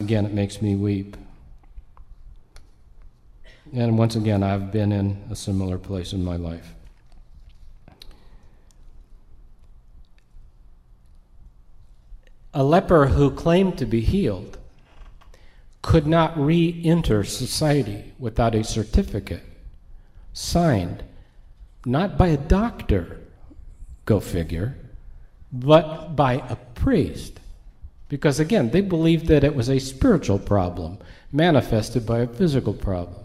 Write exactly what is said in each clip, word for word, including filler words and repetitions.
again, it makes me weep. And once again, I've been in a similar place in my life. A leper who claimed to be healed could not re-enter society without a certificate signed, not by a doctor, go figure, but by a priest. Because again, they believed that it was a spiritual problem manifested by a physical problem.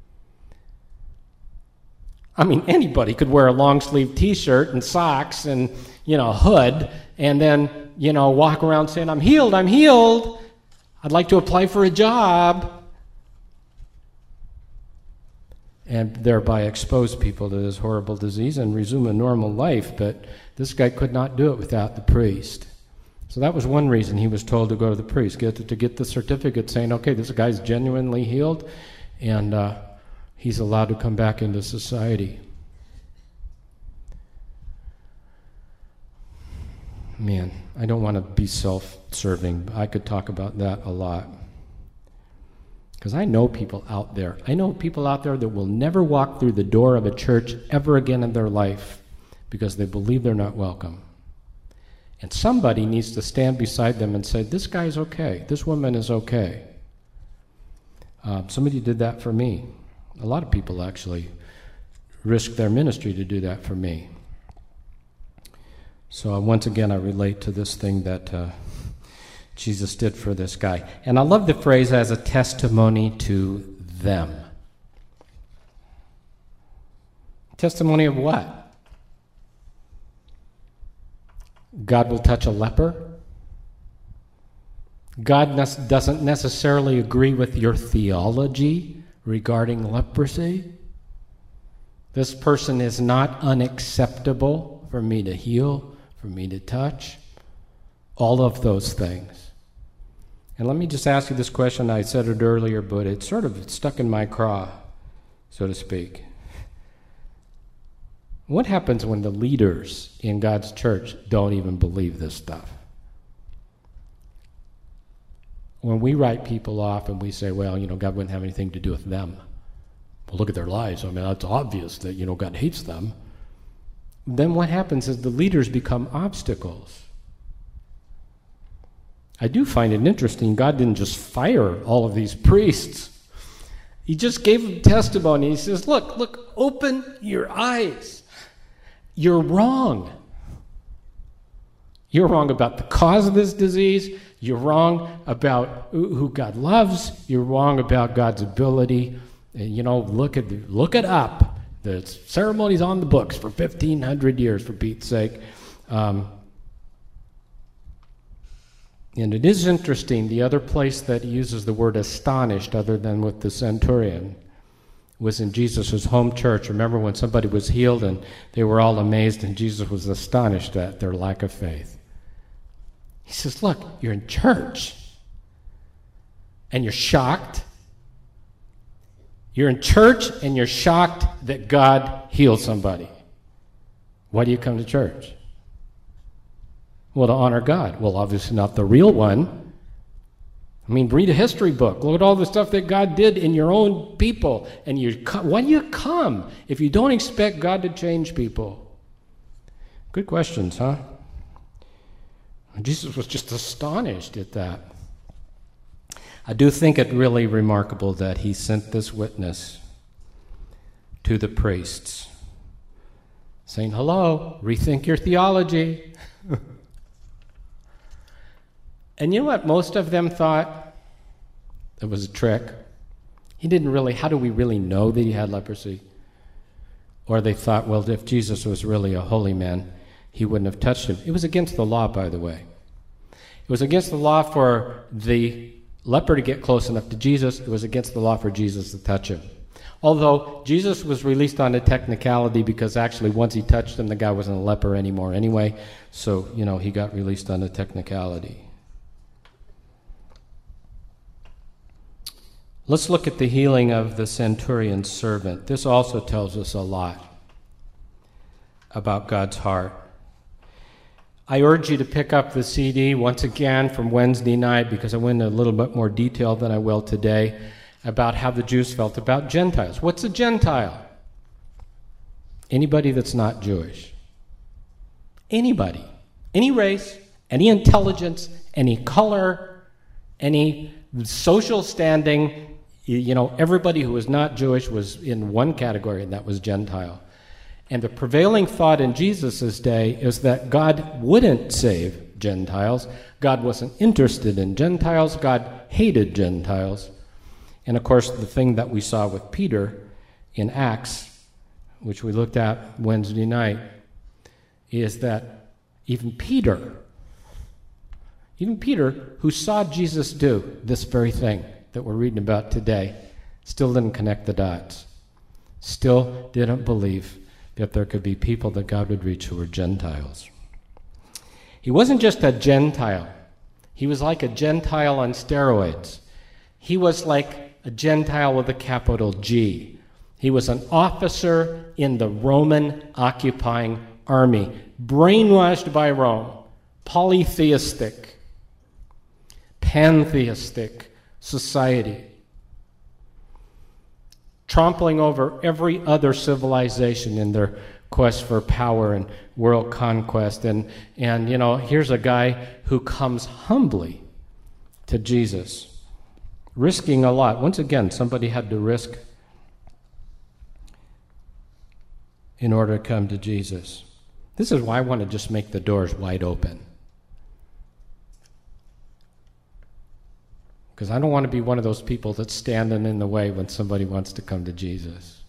I mean, anybody could wear a long-sleeve T-shirt and socks and, you know, a hood, and then, you know, walk around saying, I'm healed, I'm healed, I'd like to apply for a job, and thereby expose people to this horrible disease and resume a normal life. But this guy could not do it without the priest. So that was one reason he was told to go to the priest, get to, to get the certificate saying, okay, this guy's genuinely healed, and uh, he's allowed to come back into society. Man, I don't want to be self-serving. I could talk about that a lot. Because I know people out there. I know people out there that will never walk through the door of a church ever again in their life because they believe they're not welcome. And somebody needs to stand beside them and say, this guy's okay. This woman is okay. Um, somebody did that for me. A lot of people actually risk their ministry to do that for me. So uh, once again, I relate to this thing that uh, Jesus did for this guy. And I love the phrase as a testimony to them. Testimony of what? God will touch a leper. God ne- doesn't necessarily agree with your theology regarding leprosy. This person is not unacceptable for me to heal, for me to touch, all of those things. And let me just ask you this question. I said it earlier, but it's sort of stuck in my craw, so to speak. What happens when the leaders in God's church don't even believe this stuff? When we write people off and we say, well, you know, God wouldn't have anything to do with them. Well, look at their lives. I mean, it's obvious that, you know, God hates them. Then what happens is the leaders become obstacles. I do find it interesting, God didn't just fire all of these priests. He just gave them testimony. He says, look, look, open your eyes. You're wrong. You're wrong about the cause of this disease. You're wrong about who God loves. You're wrong about God's ability. And, you know, look at the, look it up. The ceremony's on the books for fifteen hundred years, for Pete's sake. Um, and it is interesting, the other place that uses the word astonished, other than with the centurion, was in Jesus' home church. Remember when somebody was healed and they were all amazed and Jesus was astonished at their lack of faith. He says, look, you're in church and you're shocked. You're in church and you're shocked that God healed somebody. Why do you come to church? Well, to honor God. Well, obviously not the real one. I mean, read a history book. Look at all the stuff that God did in your own people. And you, why do you come if you don't expect God to change people? Good questions, huh? Jesus was just astonished at that. I do think it really remarkable that he sent this witness to the priests, saying, hello, rethink your theology. And you know what most of them thought? It was a trick. He didn't really, how do we really know that he had leprosy? Or they thought, well, if Jesus was really a holy man, he wouldn't have touched him. It was against the law, by the way. It was against the law for the leper to get close enough to Jesus. It was against the law for Jesus to touch him. Although Jesus was released on a technicality because actually once he touched him, the guy wasn't a leper anymore anyway. So, you know, he got released on a technicality. Let's look at the healing of the centurion's servant. This also tells us a lot about God's heart. I urge you to pick up the C D once again from Wednesday night, because I went into a little bit more detail than I will today about how the Jews felt about Gentiles. What's a Gentile? Anybody that's not Jewish. Anybody. Any race, any intelligence, any color, any social standing. You know, everybody who was not Jewish was in one category, and that was Gentile. And the prevailing thought in Jesus' day is that God wouldn't save Gentiles. God wasn't interested in Gentiles. God hated Gentiles. And of course, the thing that we saw with Peter in Acts, which we looked at Wednesday night, is that even Peter, even Peter, who saw Jesus do this very thing that we're reading about today, still didn't connect the dots, still didn't believe that there could be people that God would reach who were Gentiles. He wasn't just a Gentile. He was like a Gentile on steroids. He was like a Gentile with a capital G. He was an officer in the Roman occupying army, brainwashed by Rome, polytheistic, pantheistic society, trampling over every other civilization in their quest for power and world conquest. And, and you know, here's a guy who comes humbly to Jesus, risking a lot. Once again, somebody had to risk in order to come to Jesus. This is why I want to just make the doors wide open. Because I don't want to be one of those people that's standing in the way when somebody wants to come to Jesus.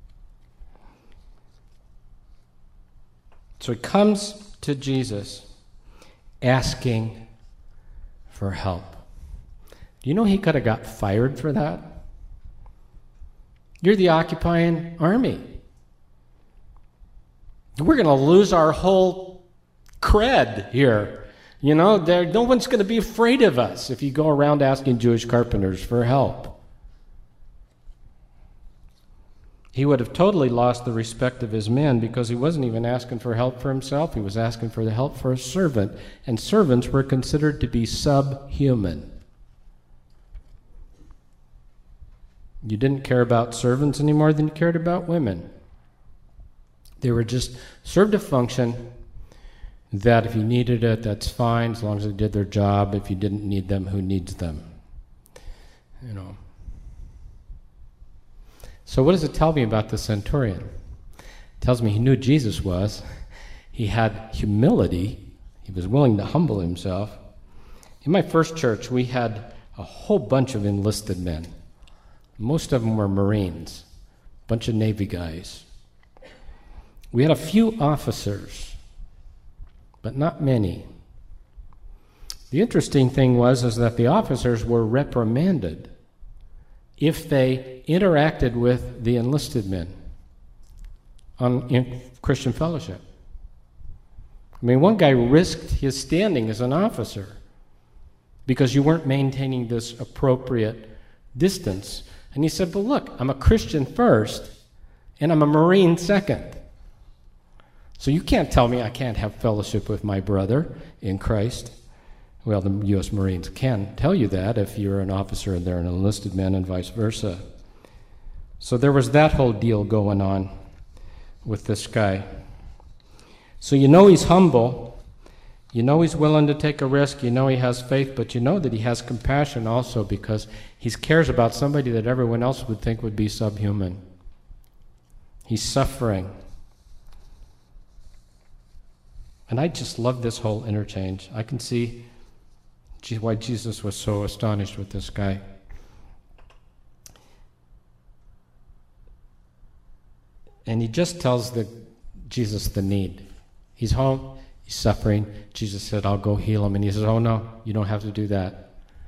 So he comes to Jesus asking for help. Do you know he could have got fired for that? You're the occupying army. We're going to lose our whole cred here. You know, there, no one's going to be afraid of us if you go around asking Jewish carpenters for help. He would have totally lost the respect of his men, because he wasn't even asking for help for himself. He was asking for the help for a servant. And servants were considered to be subhuman. You didn't care about servants any more than you cared about women. They were just served a function that if you needed it, that's fine, as long as they did their job. If you didn't need them, who needs them? You know. So what does it tell me about the centurion? It tells me he knew Jesus was. He had humility. He was willing to humble himself. In my first church, we had a whole bunch of enlisted men. Most of them were Marines, a bunch of Navy guys. We had a few officers, but not many. The interesting thing was is that the officers were reprimanded if they interacted with the enlisted men on in Christian fellowship. I mean, one guy risked his standing as an officer because you weren't maintaining this appropriate distance. And he said, but look, I'm a Christian first, and I'm a Marine second. So you can't tell me I can't have fellowship with my brother in Christ. Well, the U S Marines can tell you that if you're an officer and they're an enlisted man, and vice versa. So there was that whole deal going on with this guy. So you know he's humble. You know he's willing to take a risk. You know he has faith, but you know that he has compassion also, because he cares about somebody that everyone else would think would be subhuman. He's suffering. And I just love this whole interchange. I can see why Jesus was so astonished with this guy. And he just tells the, Jesus the need. He's home, he's suffering. Jesus said, I'll go heal him. And he says, oh no, you don't have to do that.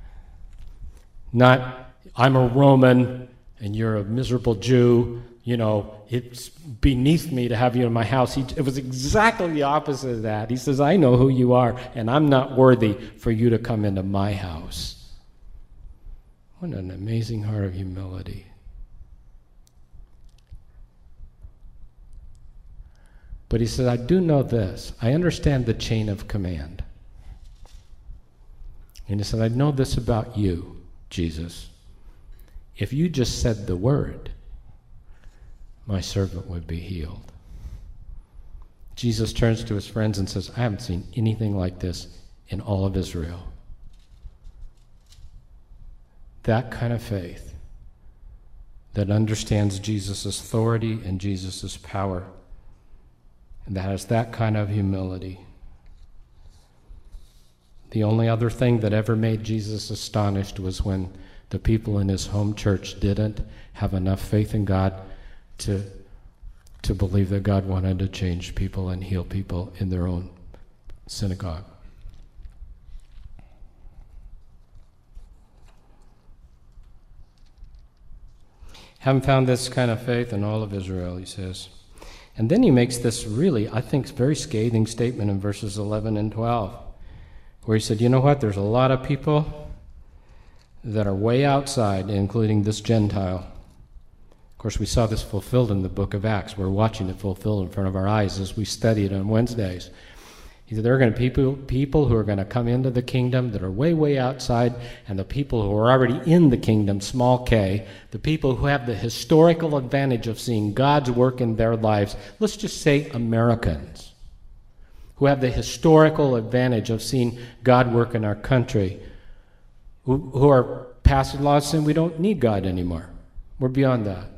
Not, I'm a Roman and you're a miserable Jew. You know, it's beneath me to have you in my house. He, it was exactly the opposite of that. He says, I know who you are, and I'm not worthy for you to come into my house. What an amazing heart of humility. But he said, I do know this. I understand the chain of command. And he said, I know this about you, Jesus. If you just said the word, my servant would be healed. Jesus turns to his friends and says, I haven't seen anything like this in all of Israel. That kind of faith that understands Jesus' authority and Jesus' power, and that has that kind of humility. The only other thing that ever made Jesus astonished was when the people in his home church didn't have enough faith in God to, to believe that God wanted to change people and heal people in their own synagogue. Haven't found this kind of faith in all of Israel, he says. And then he makes this really, I think, very scathing statement in verses eleven and twelve, where he said, you know what, there's a lot of people that are way outside, including this Gentile. Of course, we saw this fulfilled in the book of Acts. We're watching it fulfilled in front of our eyes as we study it on Wednesdays. He said there are going to be people, people who are going to come into the kingdom that are way, way outside, and the people who are already in the kingdom, small k, the people who have the historical advantage of seeing God's work in their lives, let's just say Americans, who have the historical advantage of seeing God work in our country, who, who are passing laws saying we don't need God anymore. We're beyond that.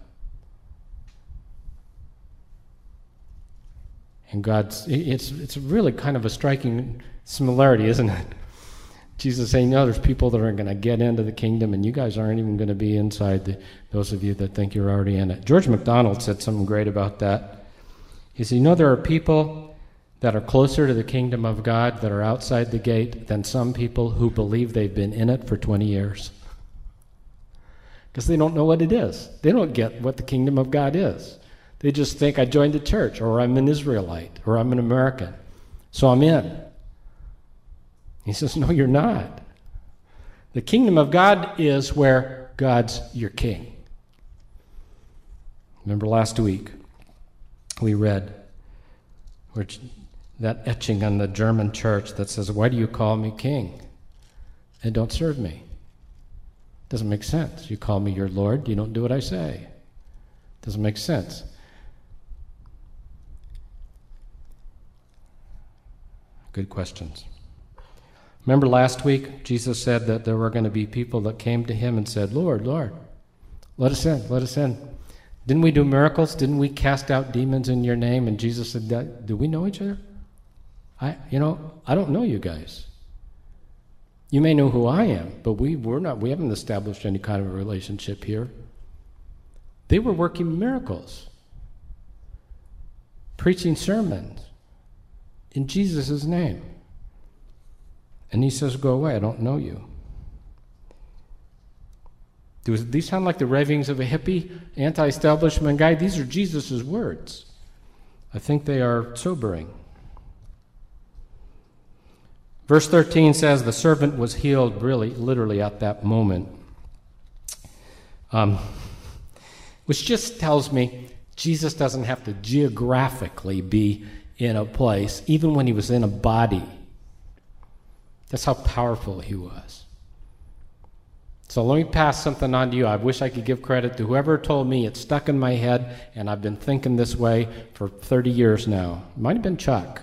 And God's, it's it's really kind of a striking similarity, isn't it? Jesus saying, no, there's people that are going to get into the kingdom, and you guys aren't even going to be inside, the, those of you that think you're already in it. George MacDonald said something great about that. He said, you know, there are people that are closer to the kingdom of God that are outside the gate than some people who believe they've been in it for twenty years. Because they don't know what it is. They don't get what the kingdom of God is. They just think I joined the church, or I'm an Israelite, or I'm an American, so I'm in. He says, no, you're not. The kingdom of God is where God's your king. Remember last week we read which, that etching on the German church that says, why do you call me king and don't serve me? Doesn't make sense. You call me your Lord, you don't do what I say. Doesn't make sense. Good questions. Remember last week, Jesus said that there were going to be people that came to him and said, Lord, Lord, let us in, let us in. Didn't we do miracles? Didn't we cast out demons in your name? And Jesus said, do we know each other? I, you know, I don't know you guys. You may know who I am, but we, we're not, we haven't established any kind of a relationship here. They were working miracles, preaching sermons in Jesus' name. And he says, go away, I don't know you. Do these sound like the ravings of a hippie, anti-establishment guy? These are Jesus' words. I think they are sobering. Verse thirteen says the servant was healed really, literally at that moment. Um, which just tells me Jesus doesn't have to geographically be in a place, even when he was in a body. That's how powerful he was. So let me pass something on to you. I wish I could give credit to whoever told me. It's stuck in my head, and I've been thinking this way for thirty years now. It might have been Chuck.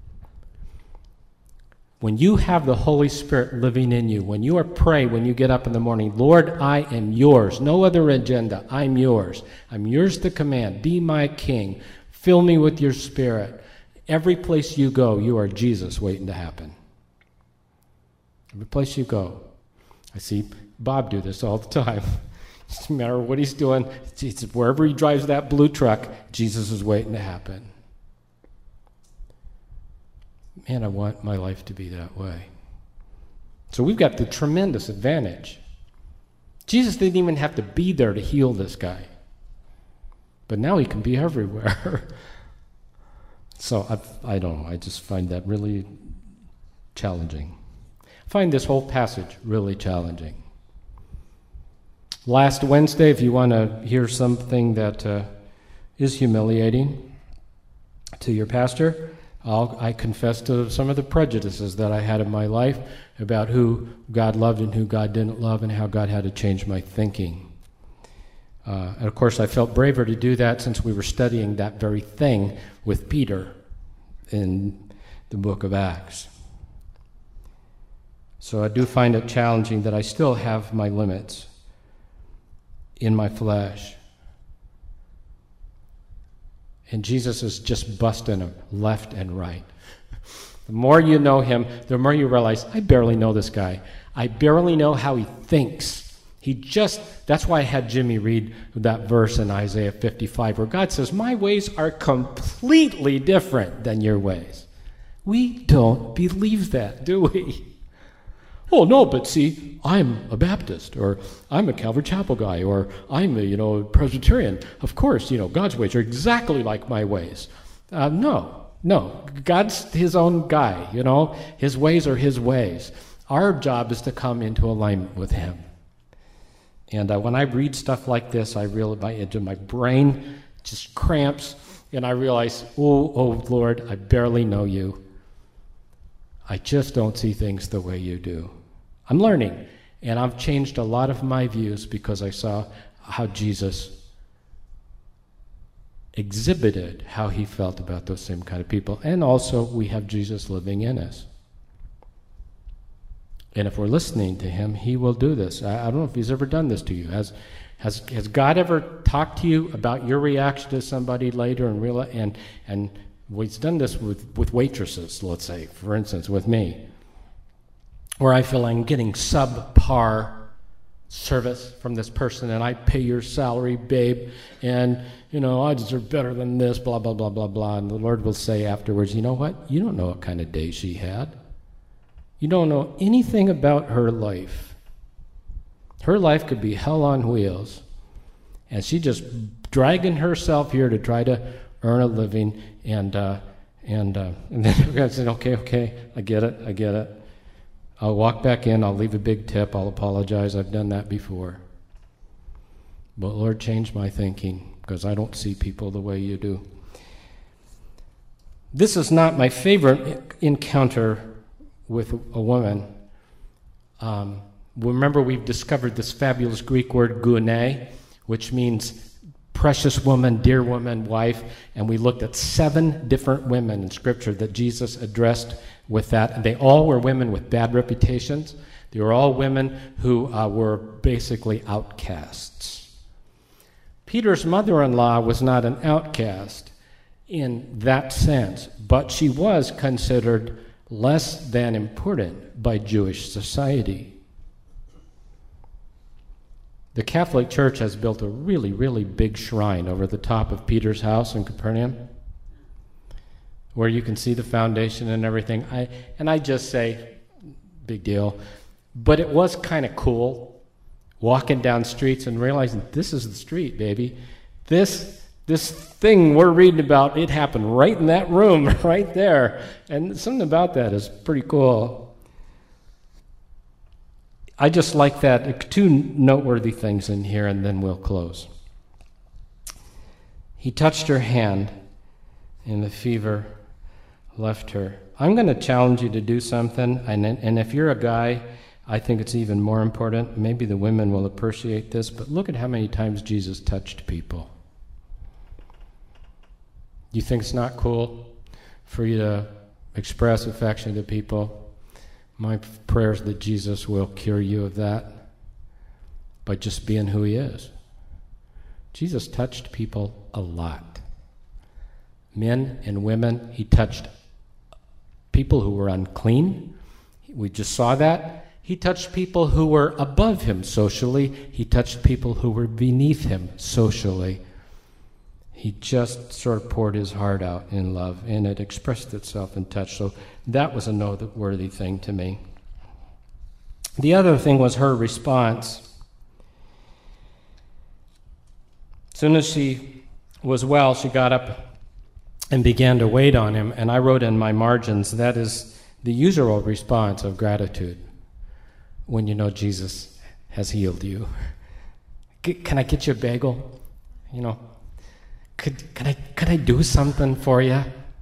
When you have the Holy Spirit living in you, when you are praying, when you get up in the morning, Lord, I am yours. No other agenda. I'm yours. I'm yours to command. Be my king. Fill me with your Spirit. Every place you go, you are Jesus waiting to happen. Every place you go. I see Bob do this all the time. It doesn't matter what he's doing. It's wherever he drives that blue truck, Jesus is waiting to happen. Man, I want my life to be that way. So we've got the tremendous advantage. Jesus didn't even have to be there to heal this guy. But now he can be everywhere. So I, I don't know. I just find that really challenging. I find this whole passage really challenging. Last Wednesday, if you want to hear something that uh, is humiliating, to your pastor. I'll, I confess to some of the prejudices that I had in my life about who God loved and who God didn't love and how God had to change my thinking. Uh, and of course, I felt braver to do that since we were studying that very thing with Peter in the book of Acts. So I do find it challenging that I still have my limits in my flesh. And Jesus is just busting them left and right. The more you know him, the more you realize, I barely know this guy. I barely know how he thinks. He just, that's why I had Jimmy read that verse in Isaiah fifty-five where God says, my ways are completely different than your ways. We don't believe that, do we? Oh, no, but see, I'm a Baptist, or I'm a Calvary Chapel guy, or I'm a, you know, Presbyterian. Of course, you know, God's ways are exactly like my ways. Uh, no, no. God's his own guy, you know. His ways are his ways. Our job is to come into alignment with him. And uh, when I read stuff like this, I realize into my brain just cramps, and I realize, oh, oh, Lord, I barely know you. I just don't see things the way you do. I'm learning, and I've changed a lot of my views because I saw how Jesus exhibited how he felt about those same kind of people. And also, we have Jesus living in us. And if we're listening to him, he will do this. I, I don't know if he's ever done this to you. Has has has God ever talked to you about your reaction to somebody later and realize, and and well, he's done this with, with waitresses, let's say, for instance, with me, where I feel I'm getting subpar service from this person, and I pay your salary, babe, and, you know, I deserve better than this, blah, blah, blah, blah, blah. And the Lord will say afterwards, you know what? You don't know what kind of day she had. You don't know anything about her life. Her life could be hell on wheels, and she just dragging herself here to try to earn a living, and uh, and uh, and then I said, okay, okay, I get it, I get it. I'll walk back in, I'll leave a big tip, I'll apologize, I've done that before. But Lord, change my thinking, because I don't see people the way you do. This is not my favorite encounter with a woman. Um, remember, we've discovered this fabulous Greek word, gune, which means precious woman, dear woman, wife, and we looked at seven different women in Scripture that Jesus addressed with that. And they all were women with bad reputations. They were all women who uh, were basically outcasts. Peter's mother-in-law was not an outcast in that sense, but she was considered less than important by Jewish society. The Catholic Church has built a really, really big shrine over the top of Peter's house in Capernaum, where you can see the foundation and everything. I, and I just say, big deal. But it was kind of cool walking down streets and realizing this is the street, baby. This this thing we're reading about, it happened right in that room, right there. And something about that is pretty cool. I just like that. Two noteworthy things in here, and then we'll close. He touched her hand, and the fever left her. I'm going to challenge you to do something, and, and if you're a guy, I think it's even more important. Maybe the women will appreciate this, but look at how many times Jesus touched people. You think it's not cool for you to express affection to people? My prayer is that Jesus will cure you of that by just being who he is. Jesus touched people a lot. Men and women, he touched people who were unclean. We just saw that. He touched people who were above him socially. He touched people who were beneath him socially. He just sort of poured his heart out in love, and it expressed itself in touch. So that was a noteworthy thing to me. The other thing was her response. As soon as she was well, she got up and began to wait on him. And I wrote in my margins, that is the usual response of gratitude when you know Jesus has healed you. Can I get you a bagel? You know, could, could I could I do something for you?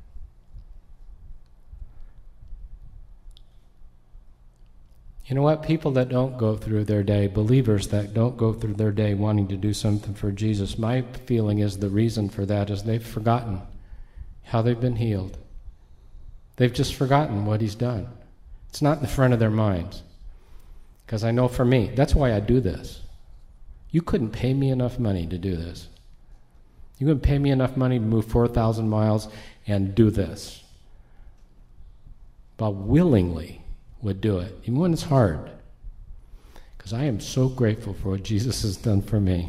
You know what? People that don't go through their day, believers that don't go through their day wanting to do something for Jesus, my feeling is the reason for that is they've forgotten how they've been healed. They've just forgotten what he's done. It's not in the front of their minds. Because I know for me, that's why I do this. You couldn't pay me enough money to do this. You couldn't pay me enough money to move four thousand miles and do this. But willingly would do it, even when it's hard. Because I am so grateful for what Jesus has done for me.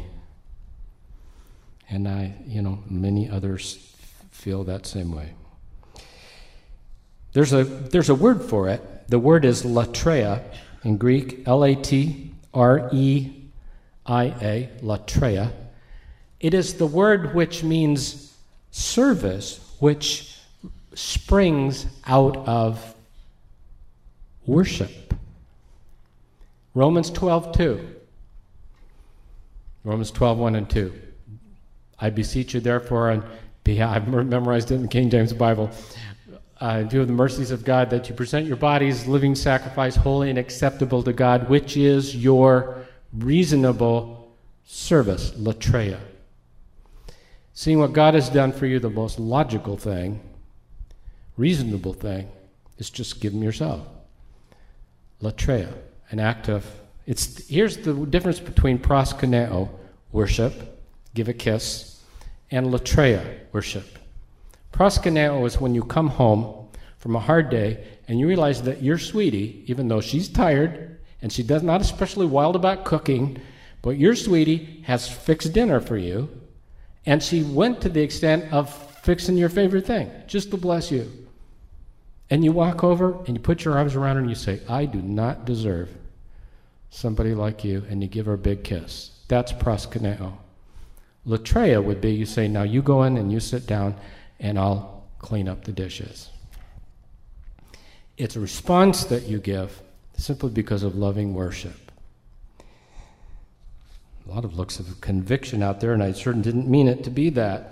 And I, you know, many others feel that same way. There's a there's a word for it. The word is latreia in Greek, L A T R E I A, latreia. It is the word which means service, which springs out of worship. Romans twelve two. Romans twelve one and two. I beseech you, therefore, and I've memorized it in the King James Bible, uh, in view of the mercies of God, that you present your bodies living sacrifice, holy and acceptable to God, which is your reasonable service, latreia. Seeing what God has done for you, the most logical thing, reasonable thing, is just give him yourself. Latreia, an act of, it's, here's the difference between proskuneo, worship, give a kiss, and latreia, worship. Proskuneo is when you come home from a hard day and you realize that your sweetie, even though she's tired and she does not especially wild about cooking, but your sweetie has fixed dinner for you, and she went to the extent of fixing your favorite thing, just to bless you. And you walk over and you put your arms around her and you say, I do not deserve somebody like you, and you give her a big kiss. That's proskuneo. Latreia would be, you say, now you go in and you sit down and I'll clean up the dishes. It's a response that you give simply because of loving worship. A lot of looks of conviction out there, and I certainly didn't mean it to be that.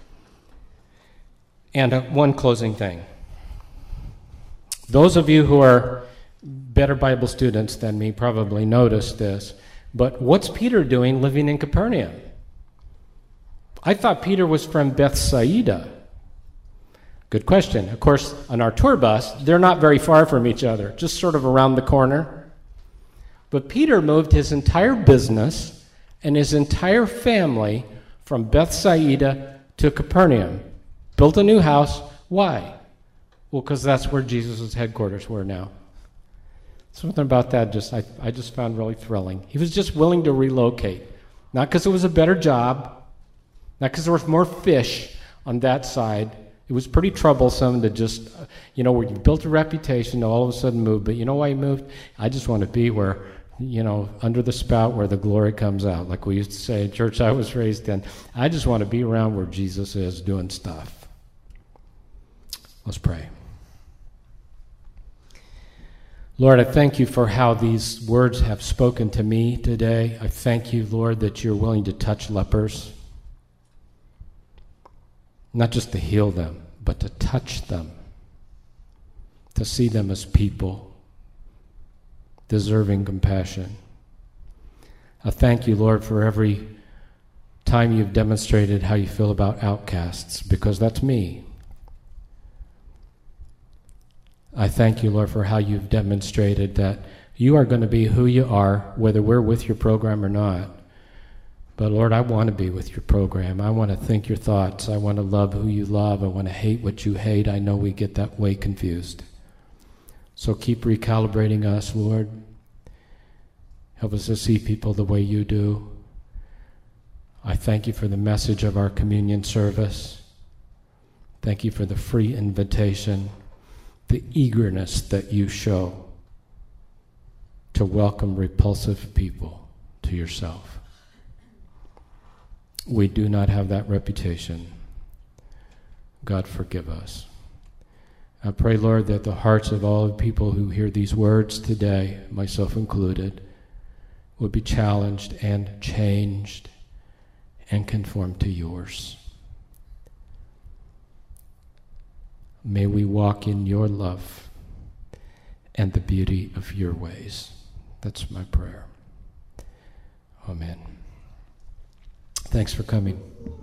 And uh, one closing thing. Those of you who are better Bible students than me probably noticed this, but what's Peter doing living in Capernaum? I thought Peter was from Bethsaida. Good question. Of course, on our tour bus, they're not very far from each other, just sort of around the corner. But Peter moved his entire business and his entire family from Bethsaida to Capernaum. Built a new house. Why? Well, because that's where Jesus' headquarters were now. Something about that just I, I just found really thrilling. He was just willing to relocate. Not because it was a better job, not because there was more fish on that side. It was pretty troublesome to just, you know, where you built a reputation to all of a sudden move. But you know why he moved? I just want to be where, you know, under the spout where the glory comes out, like we used to say in church I was raised in. I just want to be around where Jesus is doing stuff. Let's pray. Lord, I thank you for how these words have spoken to me today. I thank you, Lord, that you're willing to touch lepers. Not just to heal them, but to touch them. To see them as people, deserving compassion. I thank you, Lord, for every time you've demonstrated how you feel about outcasts, because that's me. I thank you, Lord, for how you've demonstrated that you are going to be who you are, whether we're with your program or not. But Lord, I want to be with your program. I want to think your thoughts. I want to love who you love. I want to hate what you hate. I know we get that way confused. So keep recalibrating us, Lord. Help us to see people the way you do. I thank you for the message of our communion service. Thank you for the free invitation, the eagerness that you show to welcome repulsive people to yourself. We do not have that reputation. God, forgive us. I pray, Lord, that the hearts of all the people who hear these words today, myself included, would be challenged and changed and conform to yours. May we walk in your love and the beauty of your ways. That's my prayer. Amen. Thanks for coming.